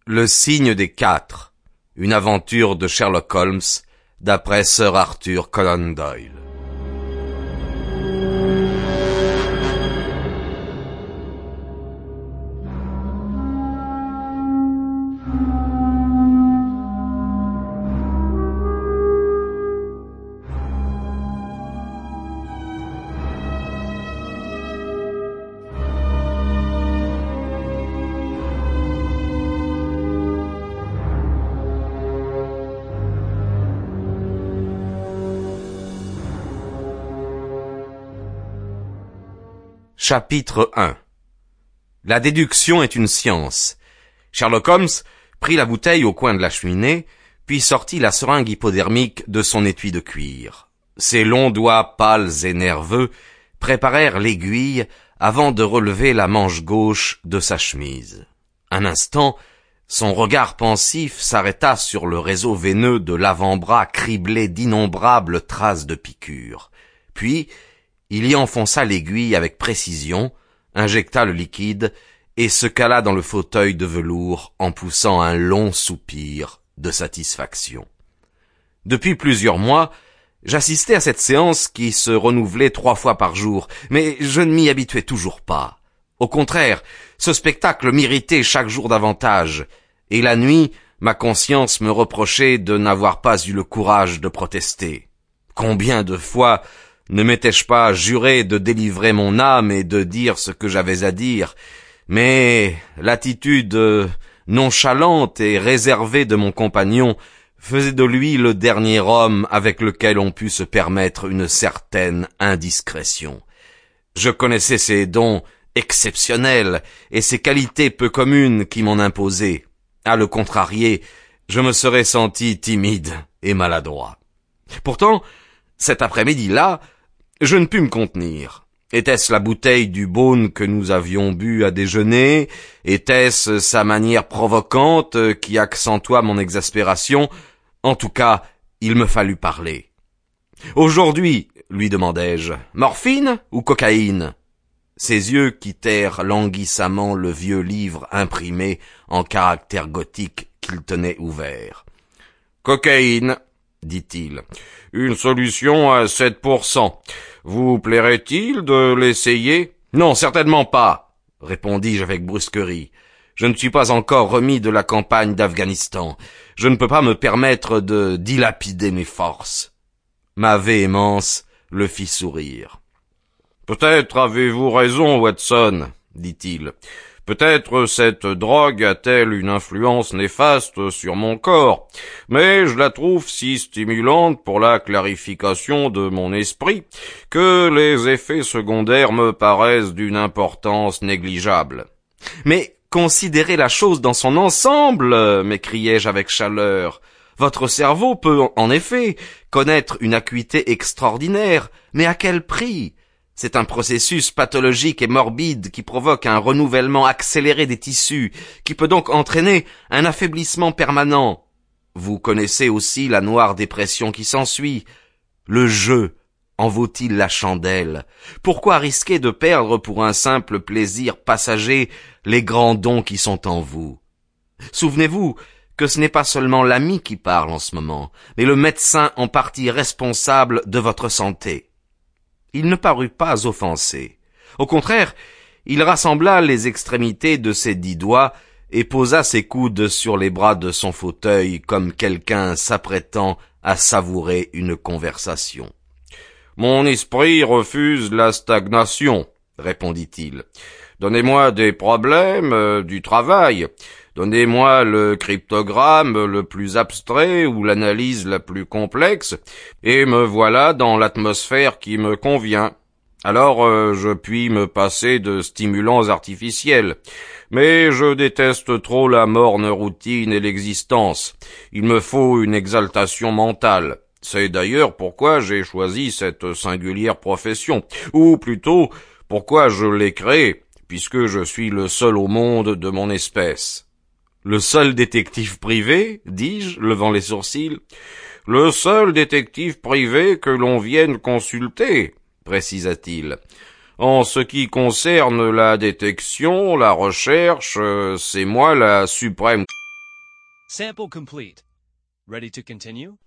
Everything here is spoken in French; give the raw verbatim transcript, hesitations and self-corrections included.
Le signe des quatre, une aventure de Sherlock Holmes, d'après Sir Arthur Conan Doyle. Chapitre un. La déduction est une science. Sherlock Holmes prit la bouteille au coin de la cheminée, puis sortit la seringue hypodermique de son étui de cuir. Ses longs doigts pâles et nerveux préparèrent l'aiguille avant de relever la manche gauche de sa chemise. Un instant, son regard pensif s'arrêta sur le réseau veineux de l'avant-bras criblé d'innombrables traces de piqûres. Puis, il y enfonça l'aiguille avec précision, injecta le liquide et se cala dans le fauteuil de velours en poussant un long soupir de satisfaction. Depuis plusieurs mois, j'assistais à cette séance qui se renouvelait trois fois par jour, mais je ne m'y habituais toujours pas. Au contraire, ce spectacle m'irritait chaque jour davantage, et la nuit, ma conscience me reprochait de n'avoir pas eu le courage de protester. Combien de fois ne m'étais-je pas juré de délivrer mon âme et de dire ce que j'avais à dire, mais l'attitude nonchalante et réservée de mon compagnon faisait de lui le dernier homme avec lequel on pût se permettre une certaine indiscrétion. Je connaissais ses dons exceptionnels et ses qualités peu communes qui m'en imposaient. À le contrarier, je me serais senti timide et maladroit. Pourtant, cet après-midi-là, je ne pus me contenir. Était-ce la bouteille du Beaune que nous avions bu à déjeuner? Était-ce sa manière provocante qui accentua mon exaspération? En tout cas, il me fallut parler. « Aujourd'hui, lui demandai-je, morphine ou cocaïne ?» Ses yeux quittèrent languissamment le vieux livre imprimé en caractères gothiques qu'il tenait ouvert. « Cocaïne, dit-il. Une solution à sept pour cent. Vous plairait-il de l'essayer? Non, certainement pas, répondis-je avec brusquerie. Je ne suis pas encore remis de la campagne d'Afghanistan. Je ne peux pas me permettre de dilapider mes forces. Ma véhémence le fit sourire. Peut-être avez-vous raison, Watson, dit-il. Peut-être cette drogue a-t-elle une influence néfaste sur mon corps, mais je la trouve si stimulante pour la clarification de mon esprit que les effets secondaires me paraissent d'une importance négligeable. Mais considérez la chose dans son ensemble, m'écriai-je avec chaleur. Votre cerveau peut, en effet, connaître une acuité extraordinaire, mais à quel prix ? C'est un processus pathologique et morbide qui provoque un renouvellement accéléré des tissus, qui peut donc entraîner un affaiblissement permanent. Vous connaissez aussi la noire dépression qui s'ensuit. Le jeu en vaut-il la chandelle? Pourquoi risquer de perdre pour un simple plaisir passager les grands dons qui sont en vous? Souvenez-vous que ce n'est pas seulement l'ami qui parle en ce moment, mais le médecin en partie responsable de votre santé. Il ne parut pas offensé. Au contraire, il rassembla les extrémités de ses dix doigts et posa ses coudes sur les bras de son fauteuil comme quelqu'un s'apprêtant à savourer une conversation. « Mon esprit refuse la stagnation, » répondit-il. « Donnez-moi des problèmes, euh, du travail. Donnez-moi le cryptogramme le plus abstrait ou l'analyse la plus complexe, et me voilà dans l'atmosphère qui me convient. Alors euh, je puis me passer de stimulants artificiels. Mais je déteste trop la morne routine et l'existence. Il me faut une exaltation mentale. C'est d'ailleurs pourquoi j'ai choisi cette singulière profession, ou plutôt pourquoi je l'ai créée, puisque je suis le seul au monde de mon espèce. » Le seul détective privé, dis-je, levant les sourcils. Le seul détective privé que l'on vienne consulter, précisa-t-il. En ce qui concerne la détection, la recherche, c'est moi la suprême Sample complete. Ready to continue?